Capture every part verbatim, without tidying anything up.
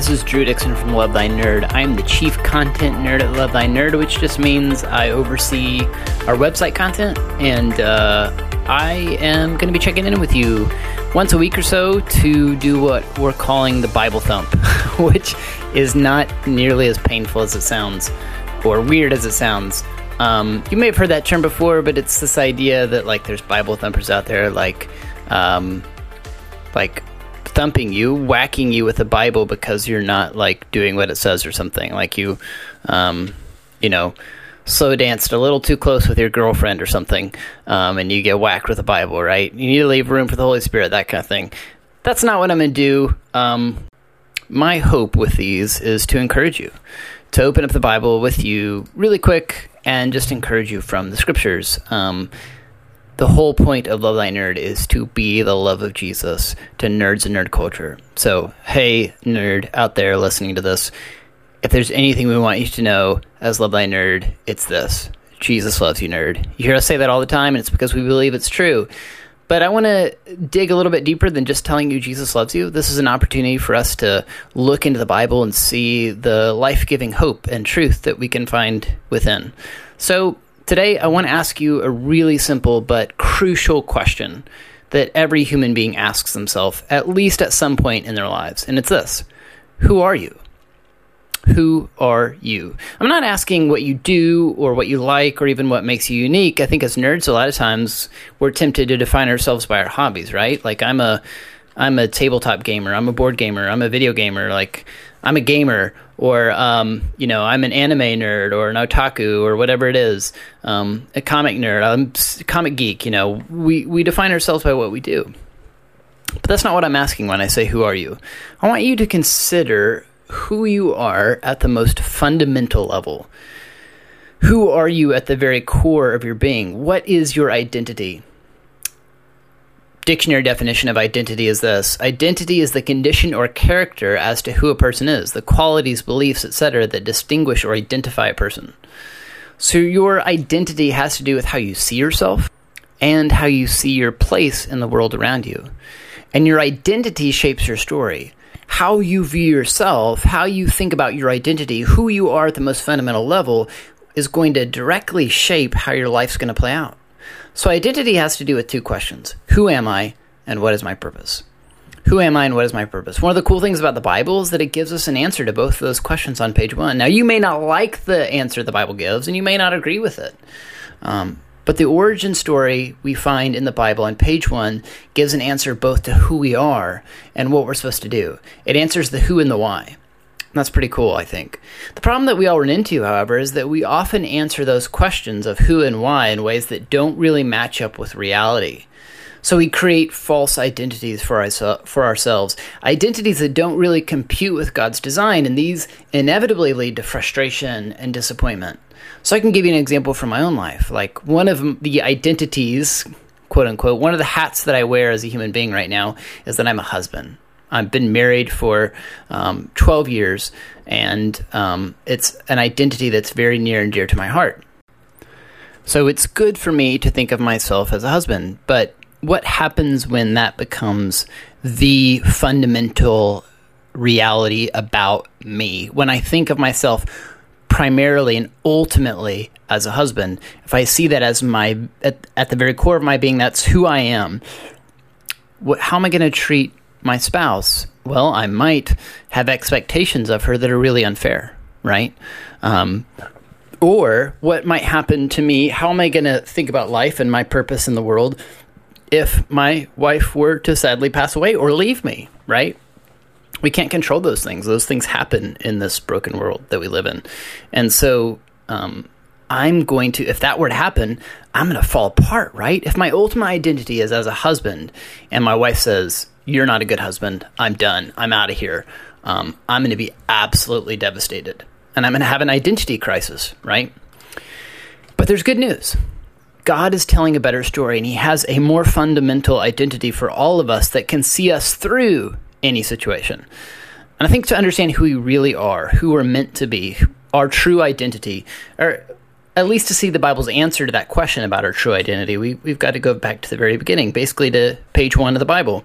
this is Drew Dixon from Love Thy Nerd. I'm the chief content nerd at Love Thy Nerd, which just means I oversee our website content, and uh, I am going to be checking in with you once a week or so to do what we're calling the Bible Thump, which is not nearly as painful as it sounds, or weird as it sounds. Um, you may have heard that term before, but it's this idea that, like, there's Bible thumpers out there, like, um, like, thumping you, whacking you with a Bible because you're not, like, doing what it says or something. Like you, um, you know, slow danced a little too close with your girlfriend or something, um, and you get whacked with a Bible, right? You need to leave room for the Holy Spirit, that kind of thing. That's not what I'm going to do. Um, my hope with these is to encourage you, to open up the Bible with you really quick and just encourage you from the Scriptures. Um, The whole point of Love Thy Nerd is to be the love of Jesus to nerds and nerd culture. So, hey, nerd out there listening to this, if there's anything we want you to know as Love Thy Nerd, it's this. Jesus loves you, nerd. You hear us say that all the time, and it's because we believe it's true. But I want to dig a little bit deeper than just telling you Jesus loves you. This is an opportunity for us to look into the Bible and see the life-giving hope and truth that we can find within. So, today, I want to ask you a really simple but crucial question that every human being asks themselves, at least at some point in their lives. And it's this: who are you? Who are you? I'm not asking what you do or what you like or even what makes you unique. I think as nerds, a lot of times we're tempted to define ourselves by our hobbies, right? Like I'm a, I'm a tabletop gamer. I'm a board gamer. I'm a video gamer. Like I'm a gamer. Or, um, you know, I'm an anime nerd or an otaku or whatever it is, um, a comic nerd, I'm a comic geek, you know, we, we define ourselves by what we do. But that's not what I'm asking when I say, who are you? I want you to consider who you are at the most fundamental level. Who are you at the very core of your being? What is your identity? Dictionary definition of identity is this: identity is the condition or character as to who a person is, the qualities, beliefs, et cetera that distinguish or identify a person. So your identity has to do with how you see yourself and how you see your place in the world around you. And your identity shapes your story. How you view yourself, how you think about your identity, who you are at the most fundamental level is going to directly shape how your life's going to play out. So identity has to do with two questions. Who am I and what is my purpose? Who am I and what is my purpose? One of the cool things about the Bible is that it gives us an answer to both of those questions on page one. Now, you may not like the answer the Bible gives, and you may not agree with it. Um, but the origin story we find in the Bible on page one gives an answer both to who we are and what we're supposed to do. It answers the who and the why. That's pretty cool, I think. The problem that we all run into, however, is that we often answer those questions of who and why in ways that don't really match up with reality. So we create false identities for, our, for ourselves, identities that don't really compute with God's design, and these inevitably lead to frustration and disappointment. So I can give you an example from my own life. Like one of the identities, quote unquote, one of the hats that I wear as a human being right now is that I'm a husband. I've been married for um, twelve years, and um, it's an identity that's very near and dear to my heart. So it's good for me to think of myself as a husband, but what happens when that becomes the fundamental reality about me? When I think of myself primarily and ultimately as a husband, if I see that as my, at, at the very core of my being, that's who I am, what, how am I going to treat my spouse? Well, I might have expectations of her that are really unfair, right? Um, or what might happen to me, how am I going to think about life and my purpose in the world if my wife were to sadly pass away or leave me, right? We can't control those things. Those things happen in this broken world that we live in. And so um, I'm going to, if that were to happen, I'm going to fall apart, right? If my ultimate identity is as a husband and my wife says, "You're not a good husband, I'm done, I'm out of here," um, I'm going to be absolutely devastated. And I'm going to have an identity crisis, right? But there's good news. God is telling a better story, and he has a more fundamental identity for all of us that can see us through any situation. And I think to understand who we really are, who we're meant to be, our true identity, or at least to see the Bible's answer to that question about our true identity, we, we've got to go back to the very beginning, basically to page one of the Bible.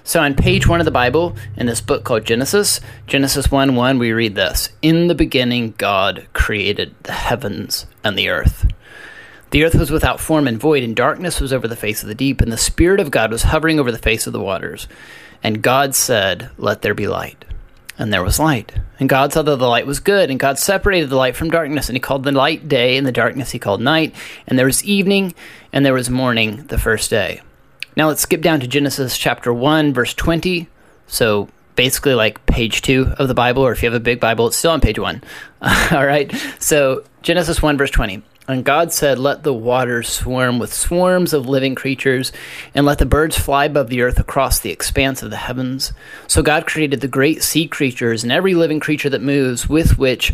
So on page one of the Bible, in this book called Genesis, Genesis one one, we read this: "In the beginning God created the heavens and the earth. The earth was without form and void, and darkness was over the face of the deep, and the Spirit of God was hovering over the face of the waters. And God said, 'Let there be light.' And there was light. And God saw that the light was good, and God separated the light from darkness, and he called the light day, and the darkness he called night. And there was evening, and there was morning the first day." Now let's skip down to Genesis chapter one, verse twenty. So basically like page two of the Bible, or if you have a big Bible, it's still on page one. All right. So Genesis one, verse twenty. "And God said, 'Let the waters swarm with swarms of living creatures, and let the birds fly above the earth across the expanse of the heavens.' So God created the great sea creatures and every living creature that moves, with which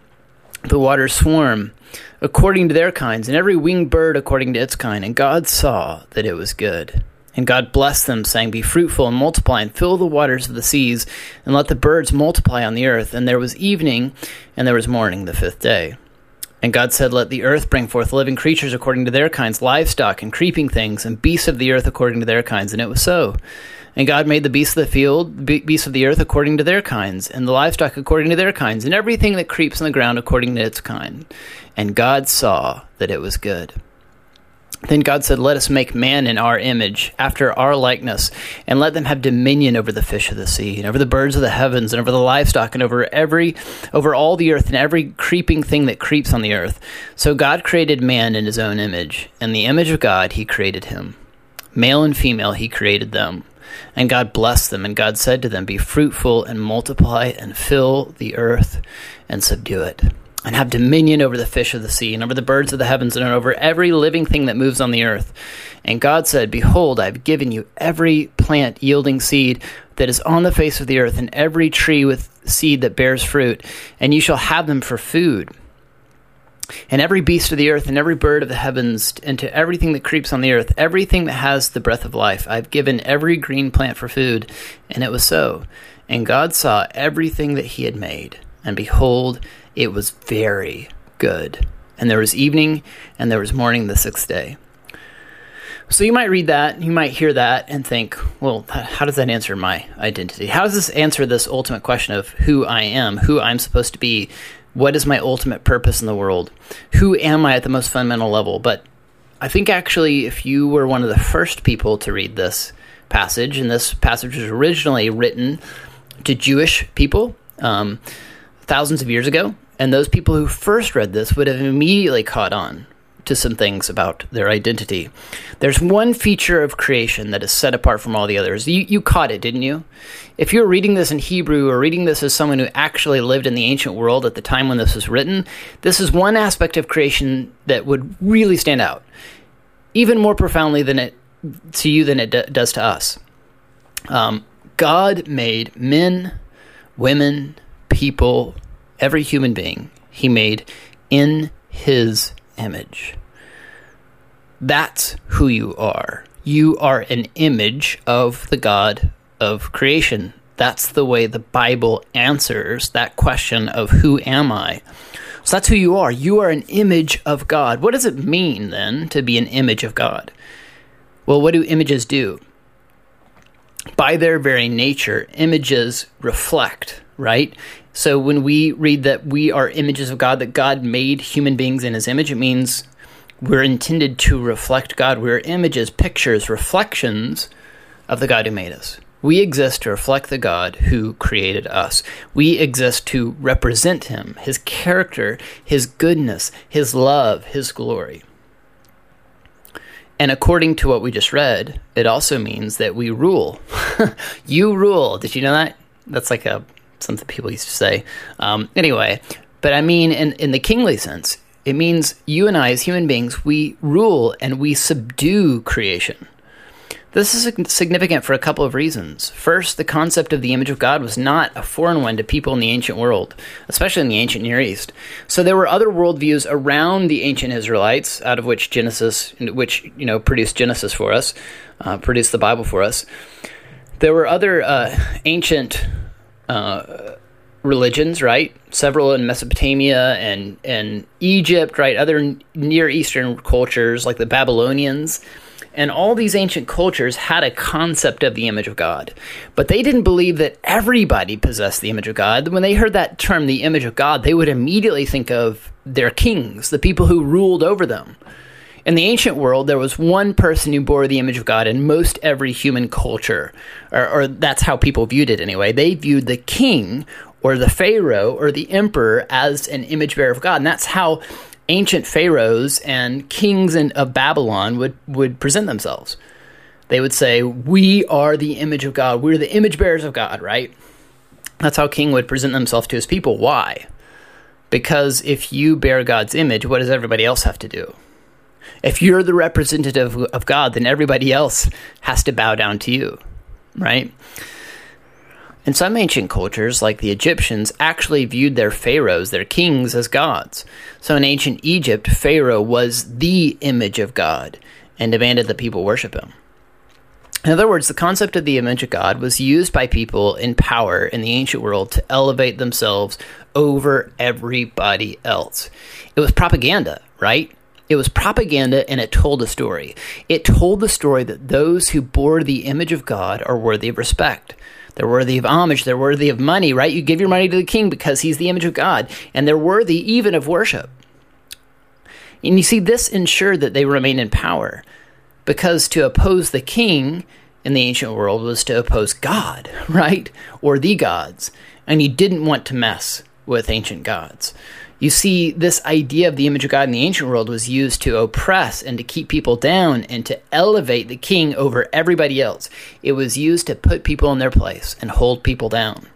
the waters swarm, according to their kinds, and every winged bird according to its kind. And God saw that it was good. And God blessed them, saying, 'Be fruitful and multiply, and fill the waters of the seas, and let the birds multiply on the earth.' And there was evening, and there was morning the fifth day. And God said, 'Let the earth bring forth living creatures according to their kinds, livestock and creeping things, and beasts of the earth according to their kinds.' And it was so. And God made the beasts of the field, be- beasts of the earth according to their kinds, and the livestock according to their kinds, and everything that creeps on the ground according to its kind. And God saw that it was good. Then God said, 'Let us make man in our image, after our likeness, and let them have dominion over the fish of the sea, and over the birds of the heavens, and over the livestock, and over every, over all the earth, and every creeping thing that creeps on the earth.' So God created man in his own image. In the image of God he created him. Male and female he created them. And God blessed them, and God said to them, 'Be fruitful and multiply, and fill the earth and subdue it, and have dominion over the fish of the sea, and over the birds of the heavens, and over every living thing that moves on the earth.' And God said, 'Behold, I have given you every plant yielding seed that is on the face of the earth, and every tree with seed that bears fruit, and you shall have them for food. And every beast of the earth, and every bird of the heavens, and to everything that creeps on the earth, everything that has the breath of life, I have given every green plant for food.' And it was so. And God saw everything that he had made, and behold, it was very good. And there was evening, and there was morning the sixth day." So you might read that, you might hear that, and think, well, how does that answer my identity? How does this answer this ultimate question of who I am, who I'm supposed to be? What is my ultimate purpose in the world? Who am I at the most fundamental level? But I think actually if you were one of the first people to read this passage, and this passage was originally written to Jewish people um, thousands of years ago, and those people who first read this would have immediately caught on to some things about their identity. There's one feature of creation that is set apart from all the others. You, you caught it, didn't you? If you're reading this in Hebrew, or reading this as someone who actually lived in the ancient world at the time when this was written, this is one aspect of creation that would really stand out, even more profoundly than it to you than it d- does to us. Um, God made men, women, people, every human being he made in his image. That's who you are. You are an image of the God of creation. That's the way the Bible answers that question of who am I? So that's who you are. You are an image of God. What does it mean then to be an image of God? Well, what do images do? By their very nature, images reflect, right? So when we read that we are images of God, that God made human beings in his image, it means we're intended to reflect God. We're images, pictures, reflections of the God who made us. We exist to reflect the God who created us. We exist to represent him, his character, his goodness, his love, his glory. And according to what we just read, it also means that we rule. You rule. Did you know that? That's like a something people used to say. Um, anyway, but I mean in, in the kingly sense, it means you and I as human beings, we rule and we subdue creation. This is significant for a couple of reasons. First, the concept of the image of God was not a foreign one to people in the ancient world, especially in the ancient Near East. So there were other worldviews around the ancient Israelites, out of which Genesis, which you know produced Genesis for us, uh, produced the Bible for us. There were other uh, ancient uh, religions, right? Several in Mesopotamia and and Egypt, right? Other Near Eastern cultures like the Babylonians. And all these ancient cultures had a concept of the image of God. But they didn't believe that everybody possessed the image of God. When they heard that term, the image of God, they would immediately think of their kings, the people who ruled over them. In the ancient world, there was one person who bore the image of God in most every human culture, or, or that's how people viewed it anyway. They viewed the king or the pharaoh or the emperor as an image bearer of God. And that's how ancient pharaohs and kings in, of Babylon would, would present themselves. They would say, we are the image of God. We're the image bearers of God, right? That's how king would present himself to his people. Why? Because if you bear God's image, what does everybody else have to do? If you're the representative of God, then everybody else has to bow down to you, right? And some ancient cultures, like the Egyptians, actually viewed their pharaohs, their kings, as gods. So in ancient Egypt, Pharaoh was the image of God and demanded that people worship him. In other words, the concept of the image of God was used by people in power in the ancient world to elevate themselves over everybody else. It was propaganda, right? It was propaganda, and it told a story. It told the story that those who bore the image of God are worthy of respect. They're worthy of homage. They're worthy of money, right? You give your money to the king because he's the image of God, and they're worthy even of worship. And you see, this ensured that they remained in power, because to oppose the king in the ancient world was to oppose God, right? Or the gods. And you didn't want to mess with ancient gods. You see, this idea of the image of God in the ancient world was used to oppress and to keep people down and to elevate the king over everybody else. It was used to put people in their place and hold people down.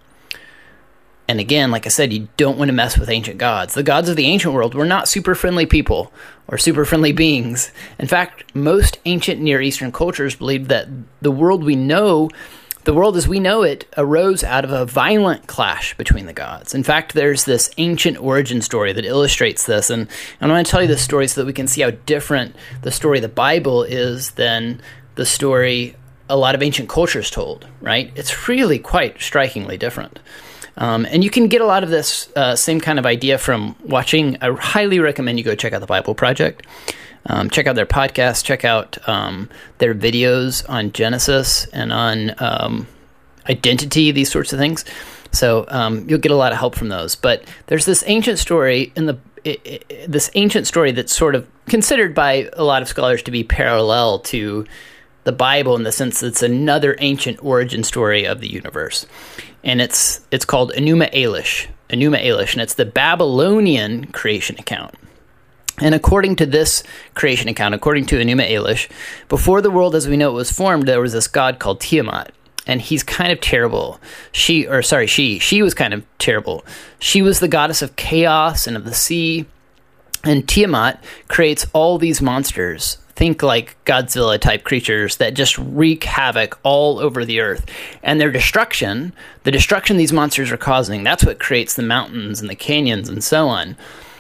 And again, like I said, you don't want to mess with ancient gods. The gods of the ancient world were not super friendly people or super friendly beings. In fact, most ancient Near Eastern cultures believed that the world we know The world as we know it arose out of a violent clash between the gods. In fact, there's this ancient origin story that illustrates this. And I want to tell you this story so that we can see how different the story of the Bible is than the story a lot of ancient cultures told, right? It's really quite strikingly different. Um, and you can get a lot of this uh, same kind of idea from watching. I highly recommend you go check out the Bible Project. Um, check out their podcast, check out um, their videos on Genesis and on um, identity, these sorts of things. So um, you'll get a lot of help from those. But there's this ancient story in the it, it, this ancient story that's sort of considered by a lot of scholars to be parallel to the Bible in the sense that it's another ancient origin story of the universe. And it's it's called Enuma Elish, Enuma Elish, and it's the Babylonian creation account. And according to this creation account, according to Enuma Elish, before the world as we know it was formed, there was this god called Tiamat. And he's kind of terrible. She, or sorry, she, she was kind of terrible. She was the goddess of chaos and of the sea. And Tiamat creates all these monsters. Think like Godzilla-type creatures that just wreak havoc all over the earth. And their destruction, the destruction these monsters are causing, that's what creates the mountains and the canyons and so on.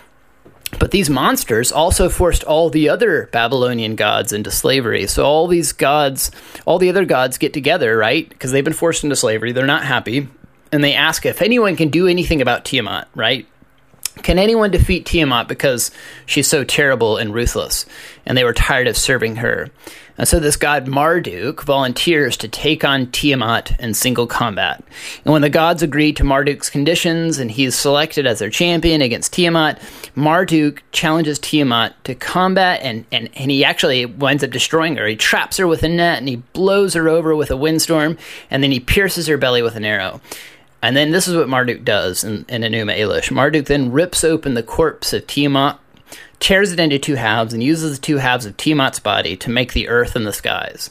But these monsters also forced all the other Babylonian gods into slavery. So all these gods, all the other gods get together, right? Because they've been forced into slavery. They're not happy. And they ask if anyone can do anything about Tiamat, right? Can anyone defeat Tiamat because she's so terrible and ruthless? And they were tired of serving her. And so this god Marduk volunteers to take on Tiamat in single combat. And when the gods agree to Marduk's conditions and he's selected as their champion against Tiamat, Marduk challenges Tiamat to combat, and, and, and he actually winds up destroying her. He traps her with a net and he blows her over with a windstorm, and then he pierces her belly with an arrow. And then this is what Marduk does in, in Enuma Elish. Marduk then rips open the corpse of Tiamat, tears it into two halves, and uses the two halves of Tiamat's body to make the earth and the skies.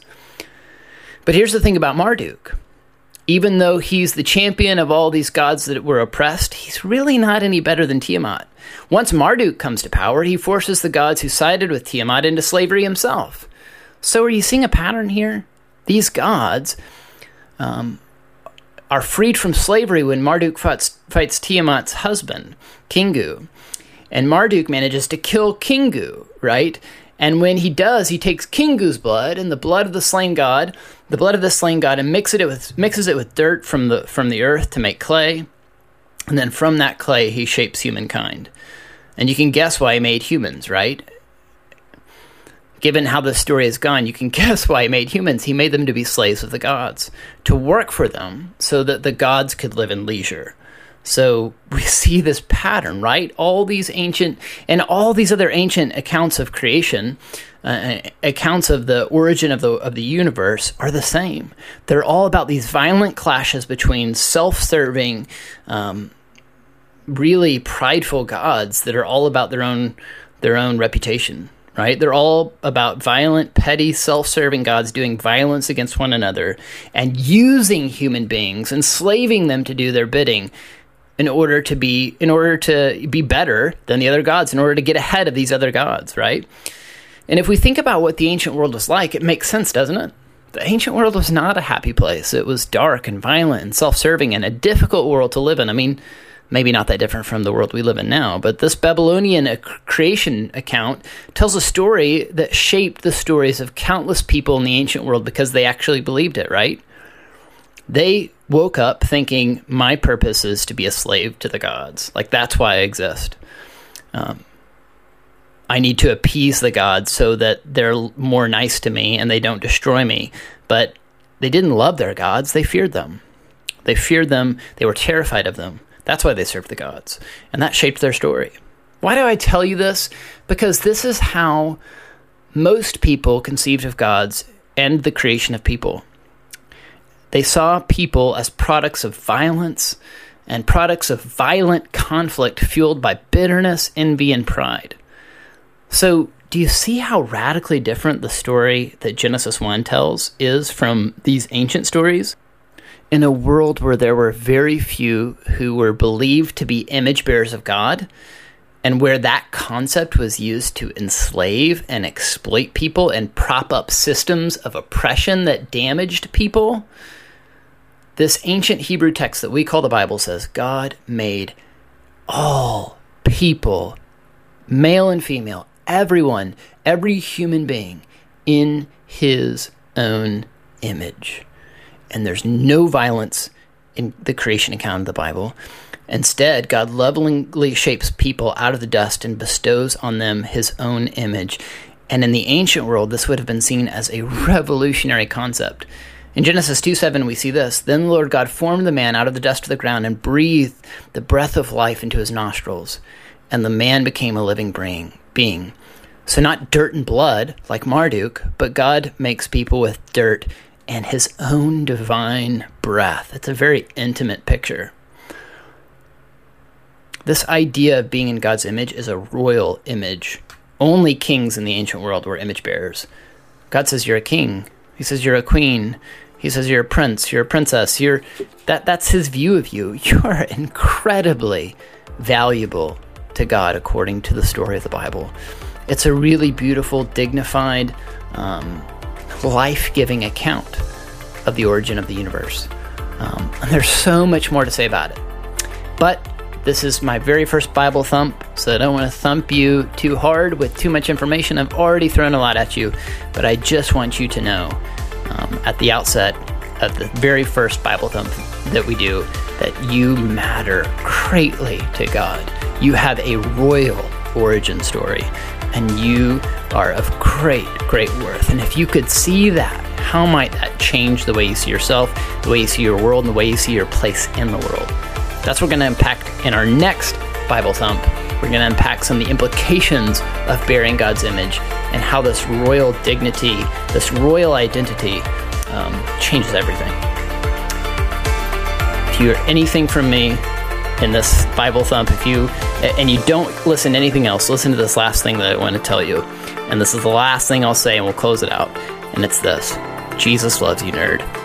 But here's the thing about Marduk. Even though he's the champion of all these gods that were oppressed, he's really not any better than Tiamat. Once Marduk comes to power, he forces the gods who sided with Tiamat into slavery himself. So are you seeing a pattern here? These gods um, are freed from slavery when Marduk fights, fights Tiamat's husband, Kingu. And Marduk manages to kill Kingu, right? And when he does, he takes Kingu's blood and the blood of the slain god, the blood of the slain god, and mixes it with mixes it with dirt from the from the earth to make clay. And then from that clay, he shapes humankind. And you can guess why he made humans, right? given how the story has gone, you can guess why he made humans. He made them to be slaves of the gods, to work for them so that the gods could live in leisure. So we see this pattern, right? All these ancient, and all these other ancient accounts of creation, uh, accounts of the origin of the of the universe are the same. They're all about these violent clashes between self-serving, um, really prideful gods that are all about their own their own reputation, right? They're all about violent, petty, self-serving gods doing violence against one another and using human beings, enslaving them to do their bidding, in order to be in order to be better than the other gods, in order to get ahead of these other gods, right? And if we think about what the ancient world was like, it makes sense, doesn't it? The ancient world was not a happy place. It was dark and violent and self-serving and a difficult world to live in. I mean, maybe not that different from the world we live in now, but this Babylonian creation account tells a story that shaped the stories of countless people in the ancient world because they actually believed it, right? They woke up thinking, my purpose is to be a slave to the gods. Like, that's why I exist. Um, I need to appease the gods so that they're more nice to me and they don't destroy me. But they didn't love their gods. They feared them. They feared them. They were terrified of them. That's why they served the gods. And that shaped their story. Why do I tell you this? Because this is how most people conceived of gods and the creation of people. They saw people as products of violence and products of violent conflict fueled by bitterness, envy, and pride. So, do you see how radically different the story that Genesis one tells is from these ancient stories? In a world where there were very few who were believed to be image bearers of God, and where that concept was used to enslave and exploit people and prop up systems of oppression that damaged people, this ancient Hebrew text that we call the Bible says God made all people, male and female, everyone, every human being, in his own image. And there's no violence in the creation account of the Bible. Instead, God lovingly shapes people out of the dust and bestows on them his own image. And in the ancient world, this would have been seen as a revolutionary concept. In Genesis two seven, we see this. Then the Lord God formed the man out of the dust of the ground and breathed the breath of life into his nostrils. And the man became a living being. So not dirt and blood like Marduk, but God makes people with dirt and his own divine breath. It's a very intimate picture. This idea of being in God's image is a royal image. Only kings in the ancient world were image bearers. God says you're a king. He says you're a queen. He says you're a prince. You're a princess. You're that. That's his view of you. You are incredibly valuable to God according to the story of the Bible. It's a really beautiful, dignified, um, life-giving account of the origin of the universe. Um, and there's so much more to say about it. But this is my very first Bible thump, so I don't want to thump you too hard with too much information. I've already thrown a lot at you, but I just want you to know um, at the outset of the very first Bible thump that we do that you matter greatly to God. You have a royal origin story, and you are of great, great worth. And if you could see that, how might that change the way you see yourself, the way you see your world, and the way you see your place in the world? That's what we're going to unpack in our next Bible Thump. We're going to unpack some of the implications of bearing God's image and how this royal dignity, this royal identity um, changes everything. If you hear anything from me in this Bible Thump, if you and you don't listen to anything else, listen to this last thing that I want to tell you. And this is the last thing I'll say, and we'll close it out. And it's this: Jesus loves you, nerd.